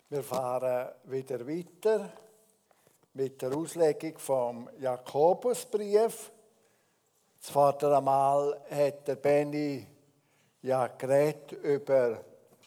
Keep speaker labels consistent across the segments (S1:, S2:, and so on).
S1: Wir fahren wieder weiter mit der Auslegung vom Jakobusbrief. Das vordere Mal hat der Benny geredet über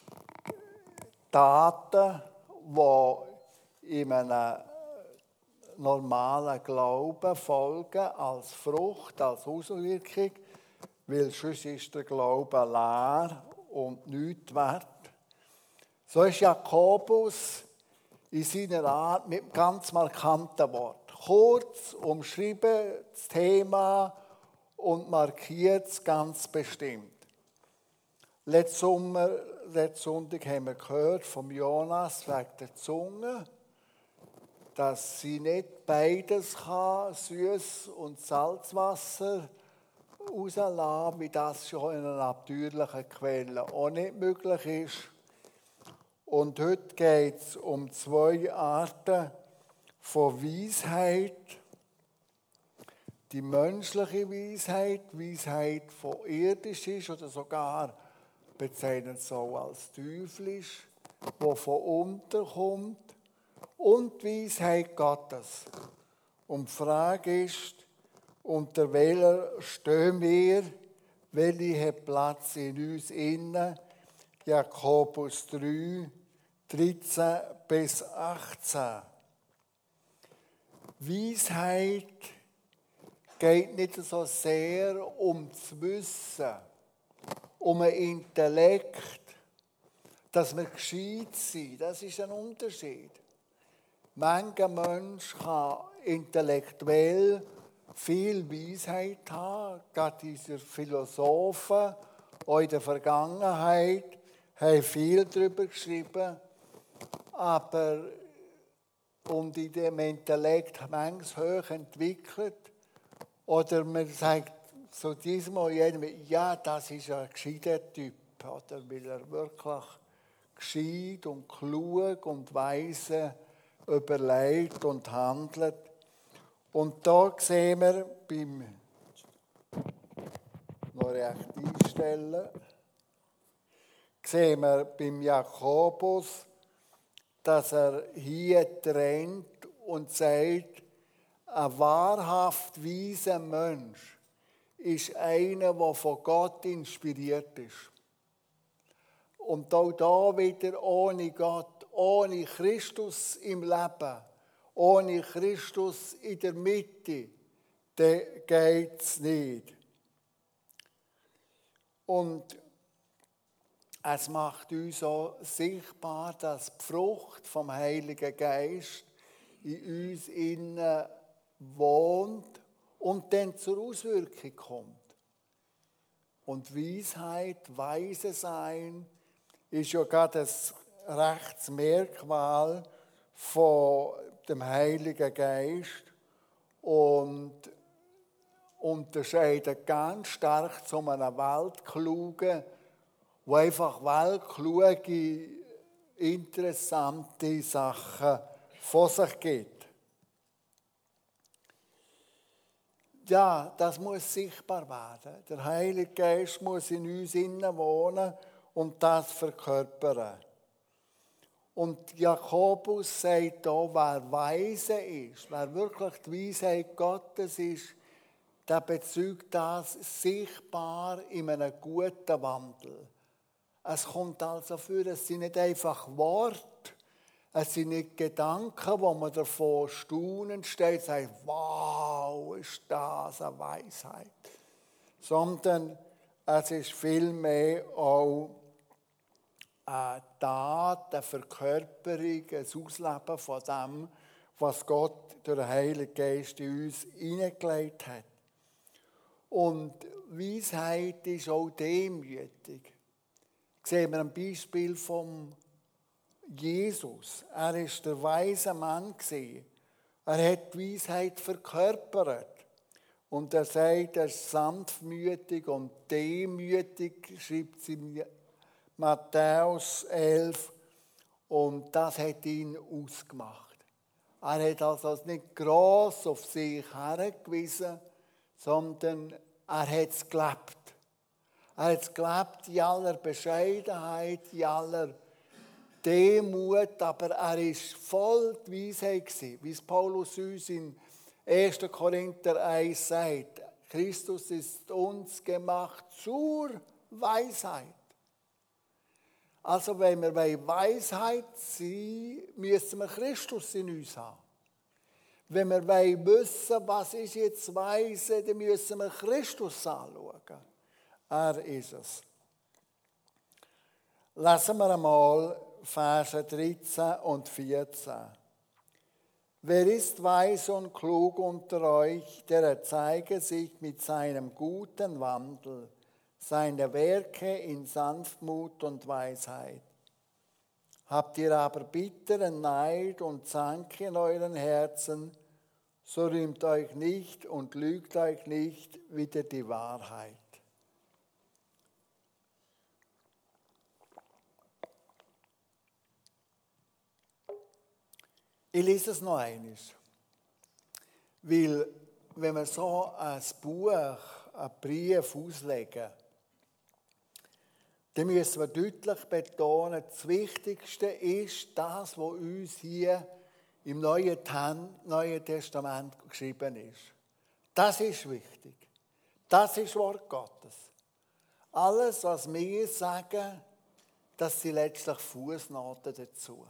S1: Taten, die in einem normalen Glauben folgen, als Frucht, als Auswirkung, weil sonst ist der Glaube leer und nichts wert. So ist Jakobus in seiner Art mit einem ganz markanten Wort. Kurz umschrieben das Thema und markiert es ganz bestimmt. Letzten Sonntag haben wir gehört vom Jonas wegen der Zunge, dass sie nicht beides kann, Süß- und Salzwasser rauslassen, wie das schon in einer natürlichen Quelle auch nicht möglich ist. Und heute geht es um zwei Arten von Weisheit. Die menschliche Weisheit, Weisheit von irdisch ist oder sogar bezeichnet so als teuflisch, die von unten kommt. Und die Weisheit Gottes. Und die Frage ist, unter welcher stehen wir, welche hat Platz in uns innen? Jakobus 3, 13 bis 18. Weisheit geht nicht so sehr um das Wissen, um ein Intellekt, dass wir gescheit sind. Das ist ein Unterschied. Mancher Mensch kann intellektuell viel Weisheit haben. Gerade diese Philosophen, auch in der Vergangenheit, haben viel darüber geschrieben. Aber und in dem Intellekt manchmal hoch entwickelt. Oder man sagt so diesmal jedem, ja, das ist ein gescheiter Typ. Oder weil er wirklich gescheit und klug und weise überlegt und handelt. Und da sehen wir beim noch recht einstellen, sehen wir beim Jakobus, dass er hier trennt und sagt, ein wahrhaft weiser Mensch ist einer, der von Gott inspiriert ist. Und auch da wieder ohne Gott, ohne Christus im Leben, ohne Christus in der Mitte, dann geht es nicht. Und es macht uns auch sichtbar, dass die Frucht vom Heiligen Geist in uns innen wohnt und dann zur Auswirkung kommt. Und Weisheit, weise sein, ist ja gerade das Rechtsmerkmal von dem Heiligen Geist und unterscheidet ganz stark zu einem Weltklugen, wo einfach weltkluge, interessante Sachen von sich gibt. Ja, das muss sichtbar werden. Der Heilige Geist muss in uns innen wohnen und das verkörpern. Und Jakobus sagt hier, wer weise ist, wer wirklich die Weisheit Gottes ist, der bezeugt das sichtbar in einem guten Wandel. Es kommt also vor, es sind nicht einfach Worte, es sind nicht Gedanken, wo man davon staunend steht und sagt, wow, ist das eine Weisheit. Sondern es ist vielmehr auch eine Tat, eine Verkörperung, ein Ausleben von dem, was Gott durch den Heiligen Geist in uns hineingelegt hat. Und Weisheit ist auch demütig. Sehen wir ein Beispiel von Jesus. Er war der weise Mann. Er hat die Weisheit verkörpert. Und er sagt, er ist sanftmütig und demütig, schreibt es in Matthäus 11. Und das hat ihn ausgemacht. Er hat also nicht gross auf sich hergewiesen, sondern er hat es gelebt. Er hat es gelebt in aller Bescheidenheit, in aller Demut, aber er war voll die Weisheit gewesen, wie es Paulus uns in 1. Korinther 1 sagt. Christus ist uns gemacht zur Weisheit. Also wenn wir Weisheit sein, müssen wir Christus in uns haben. Wenn wir wissen, was ist jetzt Weise, dann müssen wir Christus anschauen. Er ist es. Lesen wir einmal Verse 13 und 14. Wer ist weise und klug unter euch, der zeige sich mit seinem guten Wandel, seine Werke in Sanftmut und Weisheit. Habt ihr aber bitteren Neid und Zank in euren Herzen, so rühmt euch nicht und lügt euch nicht wider die Wahrheit. Ich lese es noch einmal, weil wenn wir so ein Buch, einen Brief auslegen, dann müssen wir deutlich betonen, das Wichtigste ist das, was uns hier im Neuen Testament geschrieben ist. Das ist wichtig. Das ist Wort Gottes. Alles, was wir sagen, das sind letztlich Fußnoten dazu.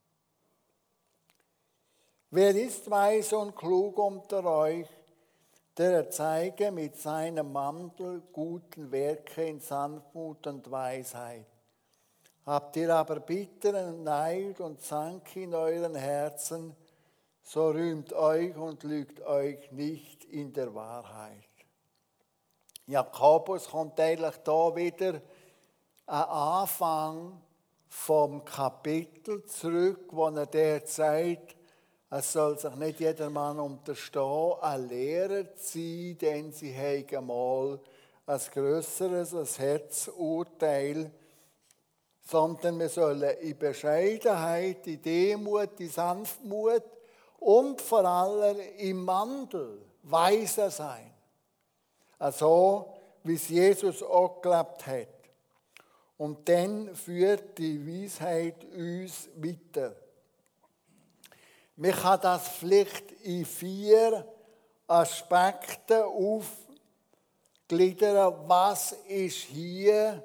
S1: Wer ist weise und klug unter euch, der zeige mit seinem Mantel guten Werke in Sanftmut und Weisheit. Habt ihr aber bitteren Neid und Zank in euren Herzen, so rühmt euch und lügt euch nicht in der Wahrheit. Jakobus kommt eigentlich da wieder am Anfang vom Kapitel zurück, wo er der sagt, es soll sich nicht jedermann unterstehen, ein Lehrer zu sein, denn sie haben mal ein grösseres, ein Herzurteil, sondern wir sollen in Bescheidenheit, in Demut, in Sanftmut und vor allem im Mandel weise sein. Also, wie es Jesus auch gelebt hat. Und dann führt die Weisheit uns weiter. Man kann das vielleicht in 4 Aspekte aufgliedern. Was ist hier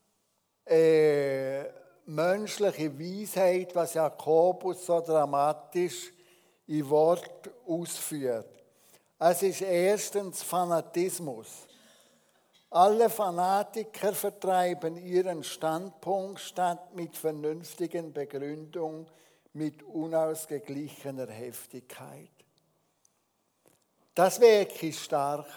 S1: menschliche Weisheit, was Jakobus so dramatisch in Wort ausführt? Es ist erstens Fanatismus. Alle Fanatiker vertreiben ihren Standpunkt statt mit vernünftigen Begründungen, mit unausgeglichener Heftigkeit. Das wäre wirklich stark,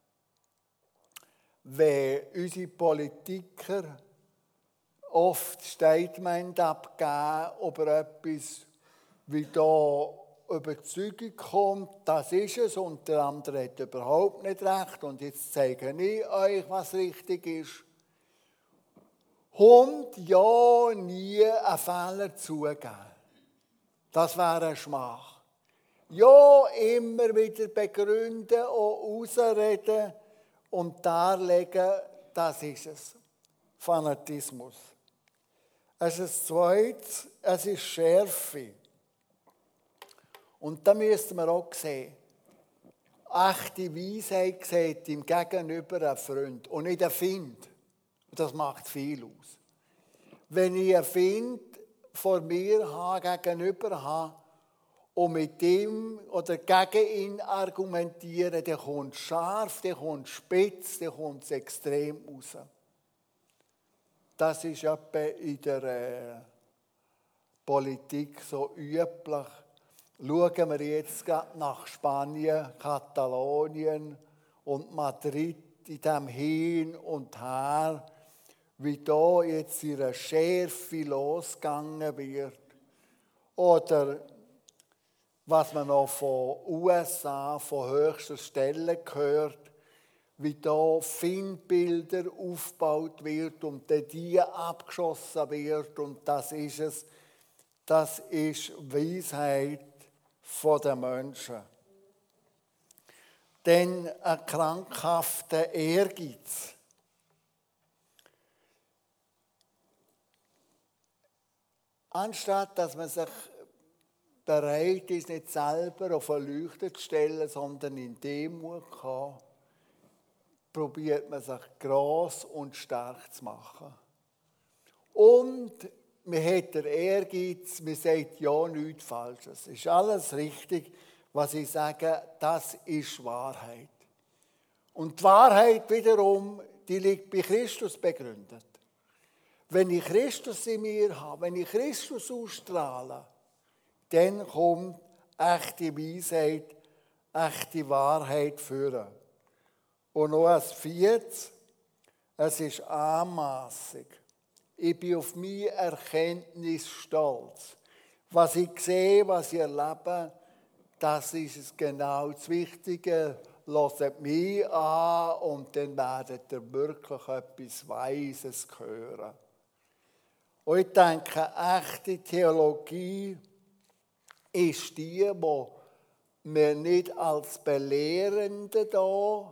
S1: wenn unsere Politiker oft Statement abgeben über etwas, wie da Überzeugung kommt, das ist es und der andere hat überhaupt nicht recht und jetzt zeige ich euch, was richtig ist. Und ja, nie einen Fehler zugeben. Das wäre ein Schmach. Ja, immer wieder begründen und ausreden und darlegen, das ist es. Fanatismus. Es ist zweites, es ist Schärfe. Und da müssen wir auch sehen, echte Weisheit sieht im Gegenüber einen Freund und nicht einen Find. Und das macht viel aus. Wenn ich einen Find vor mir habe, gegenüber habe und mit ihm oder gegen ihn argumentiere, dann kommt es scharf, dann kommt es spitz, dann kommt es extrem raus. Das ist etwa in der Politik so üblich. Schauen wir jetzt nach Spanien, Katalonien und Madrid in dem Hin und Her, wie da jetzt ihre Schärfe losgegangen wird. Oder was man noch von USA, von höchster Stelle hört, wie da Feindbilder aufgebaut wird und die abgeschossen wird. Und das ist es. Das ist Weisheit der Menschen. Denn ein krankhafter Ehrgeiz. anstatt dass man sich bereit ist, nicht selber auf eine Leuchte zu stellen, sondern in Demut kann, probiert man sich gross und stark zu machen. Und man hat den Ehrgeiz, man sagt ja nichts Falsches. Es ist alles richtig, was ich sage, das ist Wahrheit. Und die Wahrheit wiederum, die liegt bei Christus begründet. Wenn ich Christus in mir habe, wenn ich Christus ausstrahle, dann kommt echte Weisheit, echte Wahrheit führen. Und noch als Viertes, es ist anmassig. Ich bin auf meine Erkenntnis stolz. Was ich sehe, was ich erlebe, das ist es genau das Wichtige. Hört mich an und dann werdet ihr wirklich etwas Weises hören. Und ich denke, echte Theologie ist die mir nicht als Belehrende da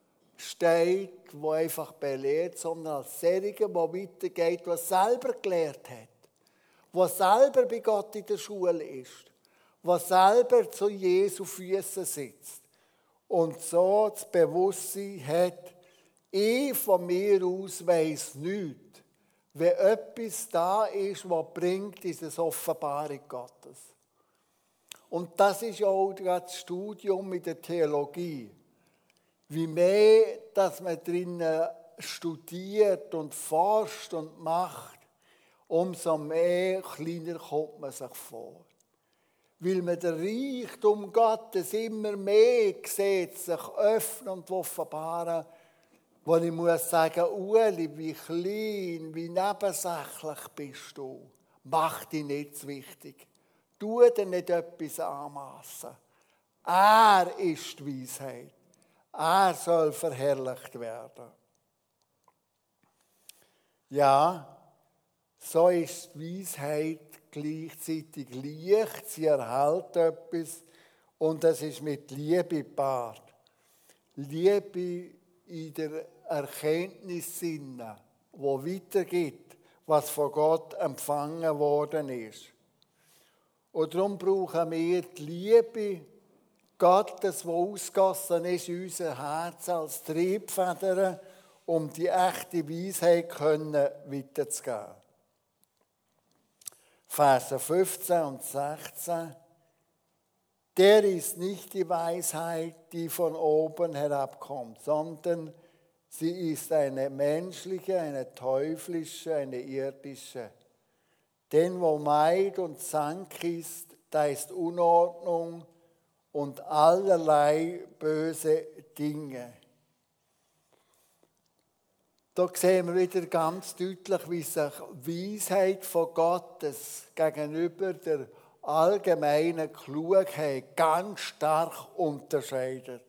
S1: steht, die einfach belehrt, sondern als Serige, die weitergeht, die selber gelehrt hat, die selber bei Gott in der Schule ist, die selber zu Jesu Füßen sitzt und so das Bewusstsein hat, ich von mir aus weiss nichts, wenn etwas da ist, was bringt, ist es Offenbarung Gottes. Und das ist auch das Studium mit der Theologie. Wie mehr, dass man drinnen studiert und forscht und macht, umso mehr kleiner kommt man sich vor. Weil man den Reichtum Gottes immer mehr sieht, sich öffnen und offenbaren, wo ich muss sagen, Ueli, wie klein, wie nebensächlich bist du. Mach dich nicht zu wichtig. Tu dir nicht etwas anmassen. Er ist die Weisheit. Er soll verherrlicht werden. Ja, so ist die Weisheit gleichzeitig leicht, sie erhält etwas und es ist mit Liebe gepaart. Liebe in der Erkenntnissinne, wo weitergibt, was von Gott empfangen worden ist. Und darum brauchen wir die Liebe Gottes, die ausgegossen ist in unser Herz als Triebfeder, um die echte Weisheit weiterzugeben. Verse 15 und 16. Der ist nicht die Weisheit, die von oben herabkommt, sondern sie ist eine menschliche, eine teuflische, eine irdische. Denn wo Maid und Zank ist, da ist Unordnung und allerlei böse Dinge. Da sehen wir wieder ganz deutlich, wie sich Weisheit von Gottes gegenüber der allgemeinen Klugheit ganz stark unterscheidet.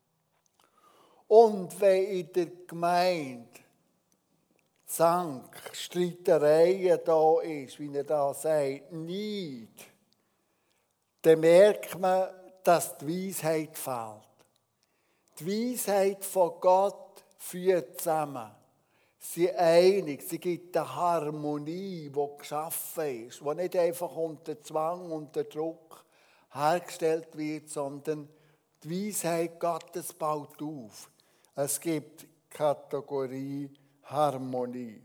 S1: Und wenn in der Gemeinde Zank, Streitereien da ist, wie er da sagt, nicht, dann merkt man, dass die Weisheit fehlt. Die Weisheit von Gott führt zusammen. Sie einig, sie gibt eine Harmonie, die geschaffen ist, die nicht einfach unter Zwang, unter Druck hergestellt wird, sondern die Weisheit Gottes baut auf. Es gibt Kategorie Harmonie.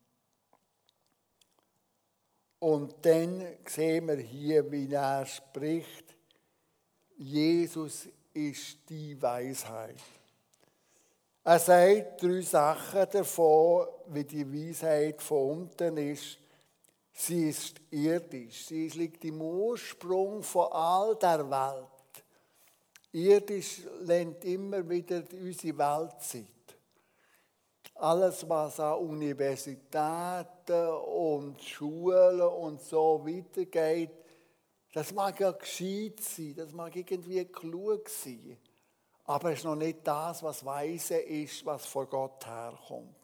S1: Und dann sehen wir hier, wie er spricht, Jesus ist die Weisheit. Er sagt 3 Sachen davon, wie die Weisheit von unten ist. Sie ist irdisch, sie liegt im Ursprung von all der Welt. Irdisch nennt immer wieder unsere Weltzeit. Alles, was an Universitäten und Schulen und so weitergeht, das mag ja gescheit sein, das mag irgendwie klug sein. Aber es ist noch nicht das, was weise ist, was von Gott herkommt.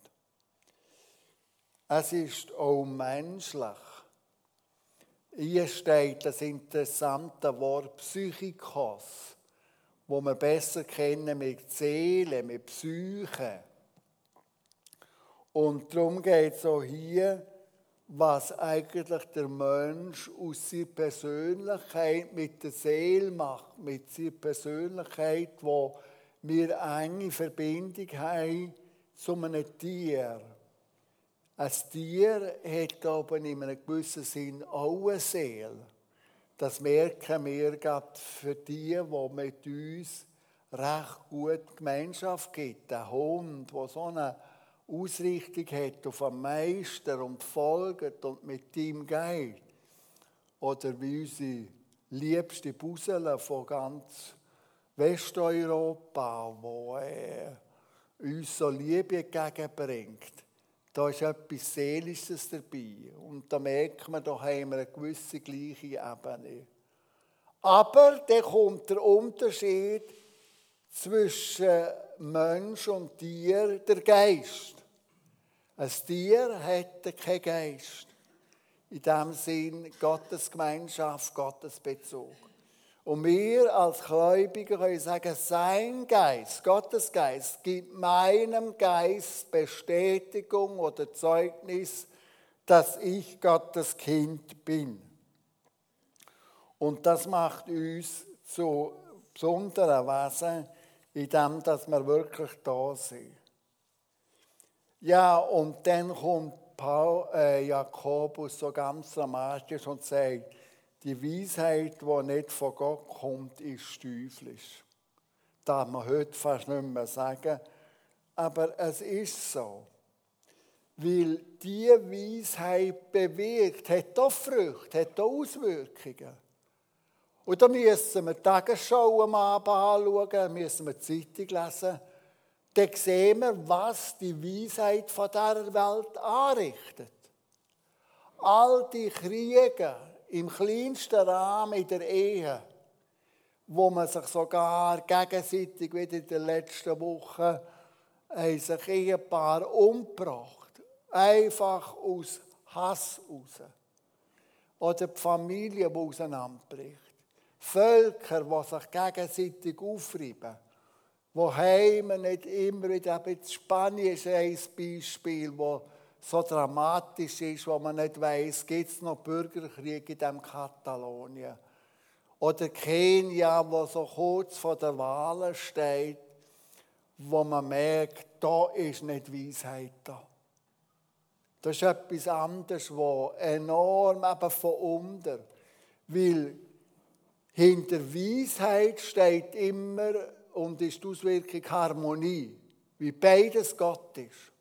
S1: Es ist auch menschlich. Hier steht das interessante Wort Psychikos, wo wir besser kennen mit Seele, mit Psyche. Und darum geht es auch hier, was eigentlich der Mensch aus seiner Persönlichkeit mit der Seele macht, mit seiner Persönlichkeit, wo wir enge Verbindung haben zu einem Tier. Ein Tier hat aber in einem gewissen Sinn auch eine Seele. Das merken wir gerade für die, die mit uns recht gut Gemeinschaft gibt. Ein Hund, der so eine Ausrichtung hat auf einen Meister und folgt und mit ihm geht. Oder wie unsere liebste Busele von ganz Westeuropa, die uns so Liebe entgegenbringt. Da ist etwas Seelisches dabei. Und da merkt man, da haben wir eine gewisse gleiche Ebene. Aber dann kommt der Unterschied zwischen Mensch und Tier, der Geist. Ein Tier hat keinen Geist. In dem Sinn Gottesgemeinschaft, Gottesbezug. Und wir als Gläubige können sagen, sein Geist, Gottes Geist, gibt meinem Geist Bestätigung oder Zeugnis, dass ich Gottes Kind bin. Und das macht uns zu besonderen Wesen, in dem, dass wir wirklich da sind. Ja, und dann kommt Jakobus so ganz dramatisch und sagt, die Weisheit, die nicht von Gott kommt, ist teuflisch. Das darf man heute fast nicht mehr sagen. Aber es ist so. Weil diese Weisheit bewirkt, hat auch Früchte, hat auch Auswirkungen. Und da müssen wir die Tagesschau am Abend anschauen, müssen wir die Zeitung lesen. Dann sehen wir, was die Weisheit von dieser Welt anrichtet. All die Kriege im kleinsten Rahmen in der Ehe, wo man sich sogar gegenseitig, wie in der letzten Woche, haben sich Ehepaare umgebracht. Einfach aus Hass raus. Oder die Familie, die auseinanderbricht. Völker, die sich gegenseitig aufreiben. Wo wir nicht immer wieder, in Spanien ist ein Beispiel, wo so dramatisch ist, wo man nicht weiss, gibt es noch Bürgerkrieg in diesem Katalonien. Oder Kenia, wo so kurz vor der Wahl steht, wo man merkt, da ist nicht Weisheit da. Das ist etwas anderes, was enorm eben von unten. Weil hinter Weisheit steht immer und ist die Auswirkung Harmonie, wie beides Gott ist.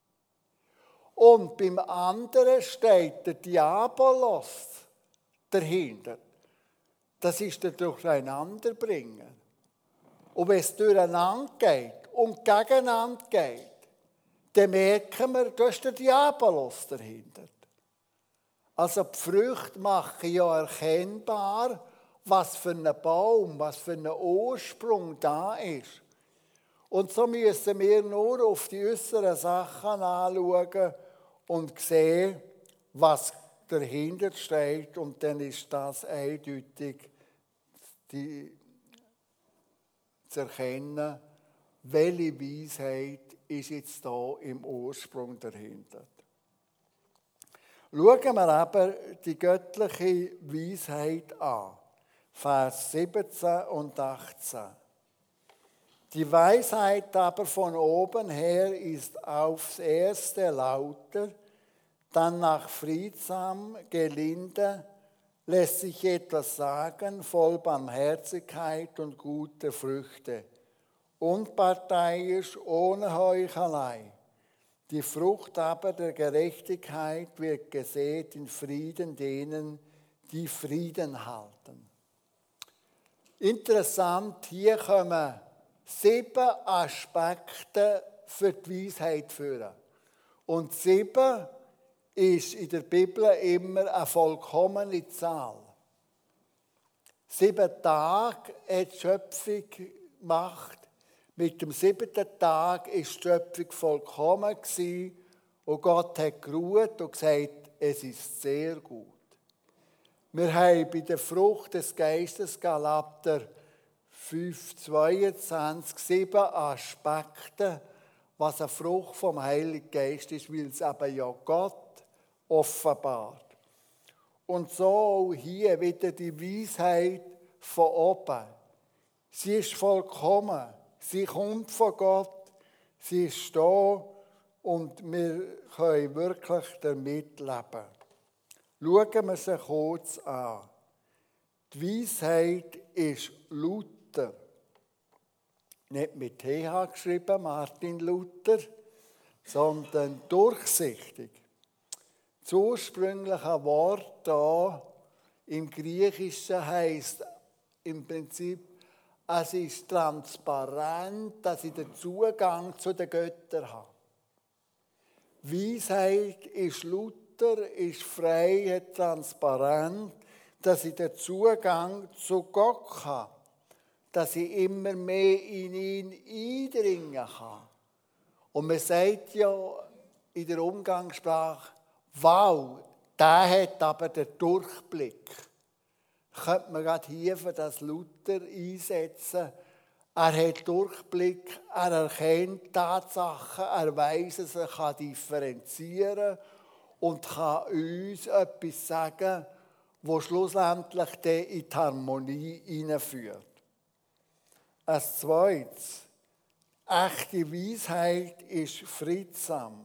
S1: Und beim anderen steht der Diabolos dahinter. Das ist der Durcheinanderbringen. Und wenn es durcheinander geht und gegeneinander geht, dann merken wir, da ist der Diabolos dahinter. Also die Früchte machen ja erkennbar, was für ein Baum, was für ein Ursprung da ist. Und so müssen wir nur auf die äußeren Sachen anschauen und sehen, was dahinter steht. Und dann ist das eindeutig zu erkennen, welche Weisheit ist jetzt da im Ursprung dahinter. Schauen wir aber die göttliche Weisheit an. Vers 17 und 18. Die Weisheit aber von oben her ist aufs erste lauter, danach friedsam, gelinde, lässt sich etwas sagen, voll Barmherzigkeit und guter Früchte, unparteiisch, ohne Heuchelei. Die Frucht aber der Gerechtigkeit wird gesät in Frieden denen, die Frieden halten. Interessant, hier kommen 7 Aspekte für die Weisheit führen. Und 7 ist in der Bibel immer eine vollkommene Zahl. 7 Tage hat die Schöpfung gemacht. Mit dem 7. Tag war die Schöpfung vollkommen und Gott hat geruht und gesagt, es ist sehr gut. Wir haben bei der Frucht des Geistes, Galater 5,22, 7 Aspekte, was eine Frucht vom Heiligen Geist ist, weil es eben ja Gott offenbart. Und so auch hier wieder die Weisheit von oben. Sie ist vollkommen, sie kommt von Gott, sie ist da und wir können wirklich damit leben. Schauen wir sie kurz an. Die Weisheit ist Luther. Nicht mit TH geschrieben, Martin Luther, sondern durchsichtig. Das ursprüngliche Wort da im Griechischen heisst im Prinzip, es ist transparent, dass ich den Zugang zu den Göttern habe. Weisheit ist Luther, ist frei, transparent, dass ich den Zugang zu Gott habe, dass ich immer mehr in ihn eindringen kann. Und man sagt ja in der Umgangssprache, wow, der hat aber den Durchblick. Könnte man gerade hier für das Luther einsetzen. Er hat Durchblick, er erkennt Tatsachen, er weiss, dass er differenzieren kann und kann uns etwas sagen, das schlussendlich in die Harmonie hineinführt. Als zweites, echte Weisheit ist friedsam.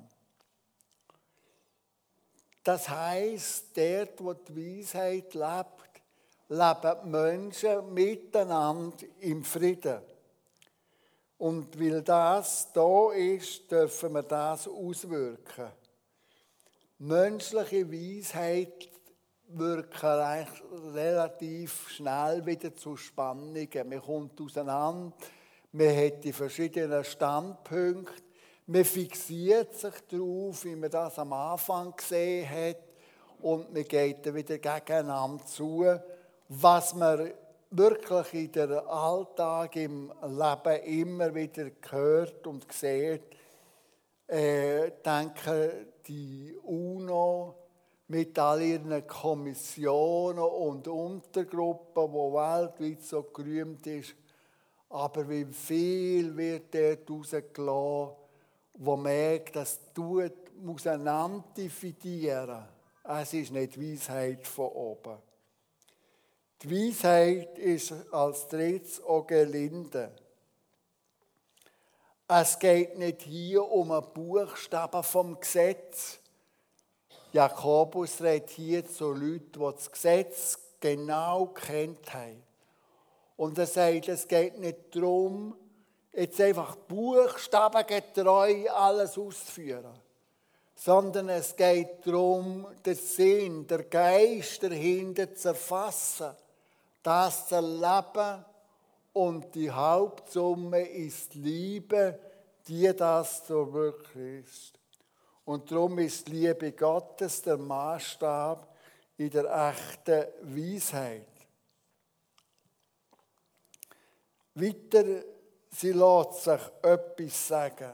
S1: Das heisst, dort, wo die Weisheit lebt, leben die Menschen miteinander im Frieden. Und weil das da ist, dürfen wir das auswirken. Menschliche Weisheit wirkt relativ schnell wieder zu Spannungen. Man kommt auseinander, man hat die verschiedenen Standpunkte, man fixiert sich darauf, wie man das am Anfang gesehen hat, und man geht dann wieder gegeneinander zu, was man wirklich in der Alltag, im Leben immer wieder hört und sieht. Denke die UNO mit all ihren Kommissionen und Untergruppen, die weltweit so gerühmt ist. Aber wie viel wird dort rausgelassen, wo merkt, das muss einander dividieren. Es ist nicht Weisheit von oben. Die Weisheit ist als drittes auch gelinde. Es geht nicht hier um einen Buchstaben vom Gesetz. Jakobus redet hier zu Leuten, die das Gesetz genau kennt haben. Und er sagt, es geht nicht darum, jetzt einfach buchstabengetreu alles auszuführen, sondern es geht darum, den Sinn, der Geist dahinter zu erfassen, das zu erleben, und die Hauptsumme ist Liebe, die das so wirklich ist. Und darum ist die Liebe Gottes der Maßstab in der echten Weisheit. Weiter, sie lässt sich etwas sagen.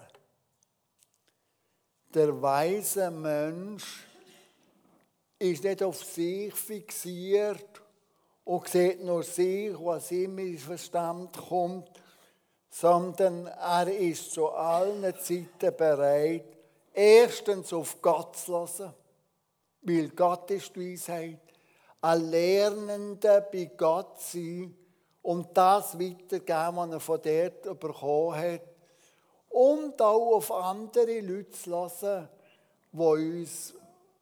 S1: Der weise Mensch ist nicht auf sich fixiert und sieht nur sich, was ihm ins Verstand kommt, sondern er ist zu allen Zeiten bereit, erstens auf Gott zu hören, weil Gott ist die Weisheit, ein Lernender bei Gott sein und das weitergeben, was er von dort bekommen hat, und auch auf andere Leute zu hören, die uns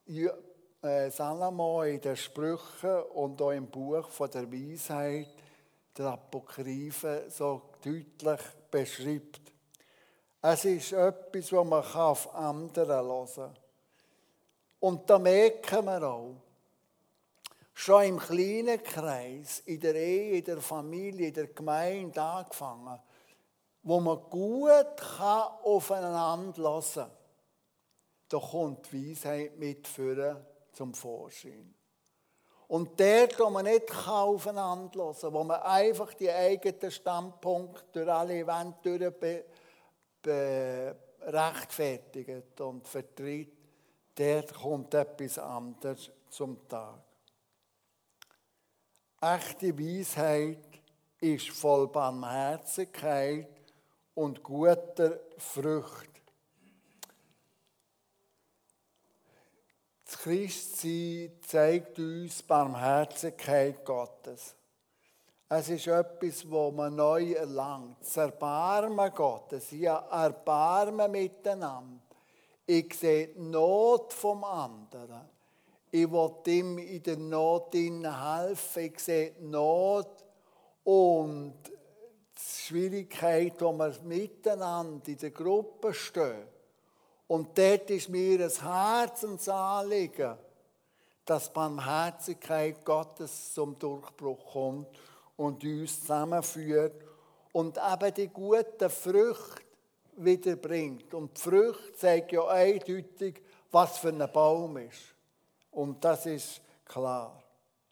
S1: Salomo in den Sprüchen und auch im Buch von der Weisheit, der Apokryphe, so deutlich beschreibt. Es ist etwas, was man auf andere hören kann. Und da merken wir auch, schon im kleinen Kreis, in der Ehe, in der Familie, in der Gemeinde angefangen, wo man gut aufeinander hören kann, da kommt die Weisheit mit zum Vorschein. Und dort, wo man nicht aufeinander hören kann, wo man einfach die eigenen Standpunkte durch alle Wände rechtfertigt und vertritt, dort kommt etwas anderes zum Tag. Echte Weisheit ist voll Barmherzigkeit und guter Frucht. Das Christsein zeigt uns die Barmherzigkeit Gottes. Es ist etwas, das man neu erlangt. Das Erbarmen Gottes. Ja, Erbarmen miteinander. Ich sehe die Not vom anderen. Ich will ihm in der Not helfen. Ich sehe die Not und die Schwierigkeit, wo wir miteinander in der Gruppe stehen. Und dort ist mir ein Herzensanliegen, dass die Barmherzigkeit Gottes zum Durchbruch kommt und uns zusammenführt und eben die guten Früchte wiederbringt. Und die Frucht zeigt ja eindeutig, was für ein Baum ist. Und das ist klar.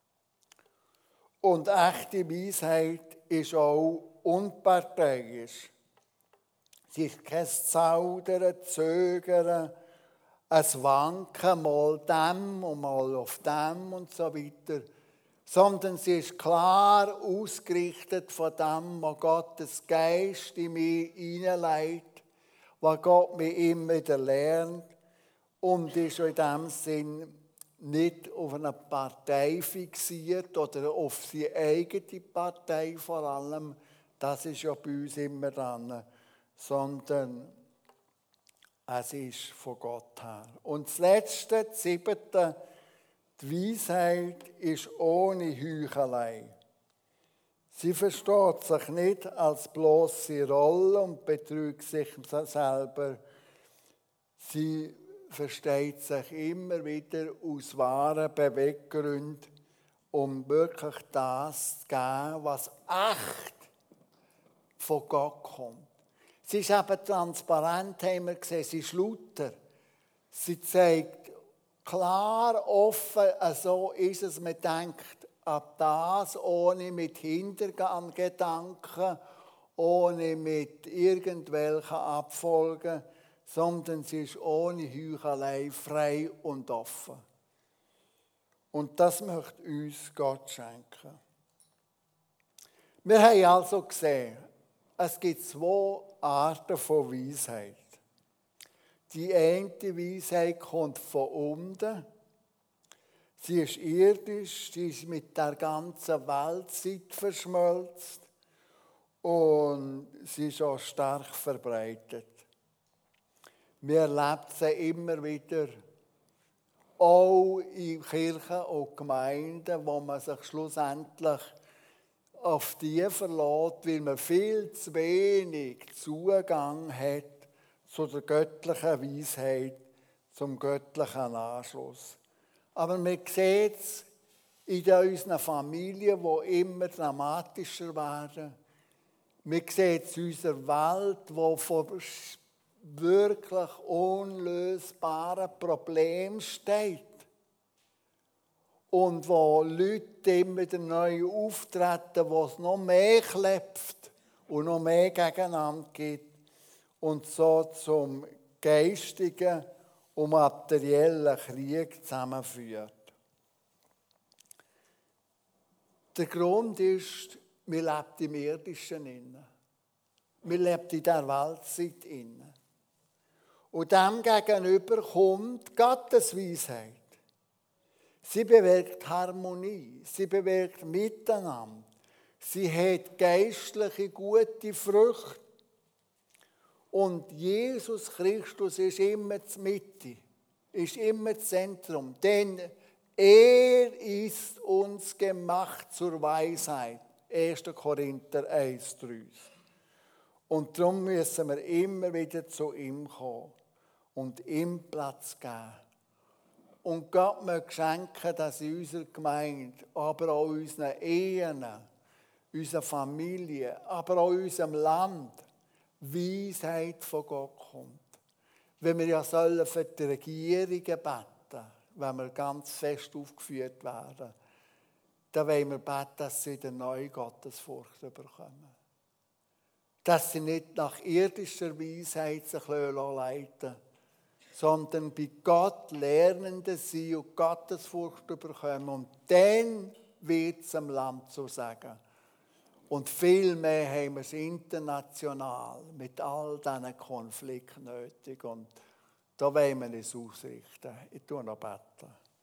S1: Und echte Weisheit ist auch unparteiisch. Sie ist kein Zaudern, Zögern, ein Wanken, mal dem und mal auf dem und so weiter. Sondern sie ist klar ausgerichtet von dem, was Gottes Geist in mich hineinlegt, was Gott mir immer wieder lernt und ist in diesem Sinn nicht auf eine Partei fixiert oder auf seine eigene Partei vor allem, das ist ja bei uns immer dran, sondern es ist von Gott her. Und das Letzte, das 7., die Weisheit ist ohne Heuchelei. Sie versteht sich nicht als bloße Rolle und betrügt sich selber. Sie versteht sich immer wieder aus wahren Beweggründen, um wirklich das zu geben, was echt von Gott kommt. Sie ist eben transparent, haben wir gesehen, sie ist lauter. Sie zeigt klar, offen, so ist es, man denkt an das, ohne mit Hintergedanken, ohne mit irgendwelchen Abfolgen, sondern sie ist ohne Heuchelei frei und offen. Und das möchte uns Gott schenken. Wir haben also gesehen, es gibt 2 Arten von Weisheit. Die eine Weisheit kommt von unten. Sie ist irdisch, sie ist mit der ganzen Weltzeit verschmolzen und sie ist auch stark verbreitet. Wir erleben sie immer wieder, auch in Kirchen und Gemeinden, wo man sich schlussendlich auf die verlässt, weil man viel zu wenig Zugang hat zu der göttlichen Weisheit, zum göttlichen Anschluss. Aber man sieht es in unseren Familien, die immer dramatischer werden. Man sieht es in unserer Welt, die vor wirklich unlösbaren Problemen steht. Und wo Leute immer wieder neu auftreten, wo es noch mehr klebt und noch mehr gegeneinander gibt und so zum geistigen und materiellen Krieg zusammenführt. Der Grund ist, wir leben im Irdischen inne. Wir leben in der Weltzeit inne. Und dem gegenüber kommt Gottes Weisheit. Sie bewirkt Harmonie, sie bewirkt Miteinander. Sie hat geistliche, gute Früchte. Und Jesus Christus ist immer die Mitte, ist immer das Zentrum. Denn er ist uns gemacht zur Weisheit. 1. Korinther 1,3. Und darum müssen wir immer wieder zu ihm kommen und ihm Platz geben. Und Gott möge schenken, dass in unserer Gemeinde, aber auch in unseren Ehen, unserer Familie, aber auch in unserem Land Weisheit von Gott kommt. Wenn wir ja sollen für die Regierungen beten, wenn wir ganz fest aufgeführt werden, dann wollen wir beten, dass sie eine neue Gottesfurcht bekommen. Dass sie nicht nach irdischer Weisheit sich leiten lassen, sondern bei Gott Lernende sein und Gottesfurcht bekommen. Und dann wird es im Land so sagen. Und viel mehr haben wir es international mit all diesen Konflikten nötig. Und da wollen wir es ausrichten. Ich tue noch beten.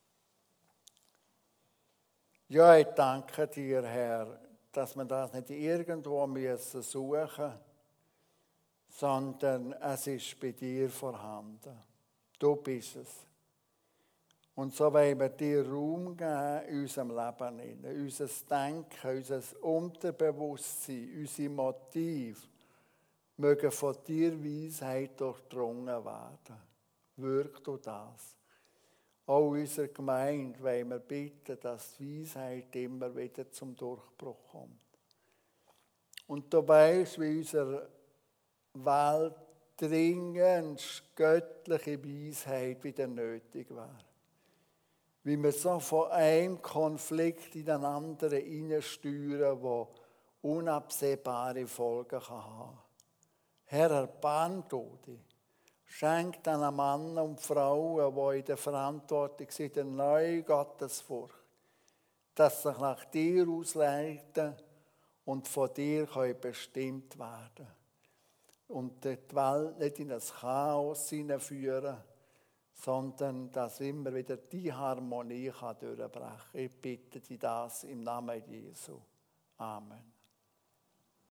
S1: Ja, ich danke dir, Herr, dass wir das nicht irgendwo müssen suchen, sondern es ist bei dir vorhanden. Du bist es. Und so wollen wir dir Raum geben in unserem Leben, in unser Denken, unser Unterbewusstsein, unsere Motive mögen von dir Weisheit durchdrungen werden. Wirk du das. Auch unserer Gemeinde wollen wir bitten, dass die Weisheit immer wieder zum Durchbruch kommt. Und du weißt, wie unsere Welt dringend göttliche Weisheit wieder nötig wäre. Wie wir so von einem Konflikt in den anderen hineinsteuern, der unabsehbare Folgen haben kann. Herr, erbarm du dich. Schenk den Männern und Frauen, die in der Verantwortung sind, eine neue Gottesfurcht, dass sie sich nach dir ausleiten und von dir bestimmt werden. Und die Welt nicht in das Chaos hineinführen, sondern dass immer wieder die Harmonie durchbrechen kann. Ich bitte dich das im Namen Jesu. Amen.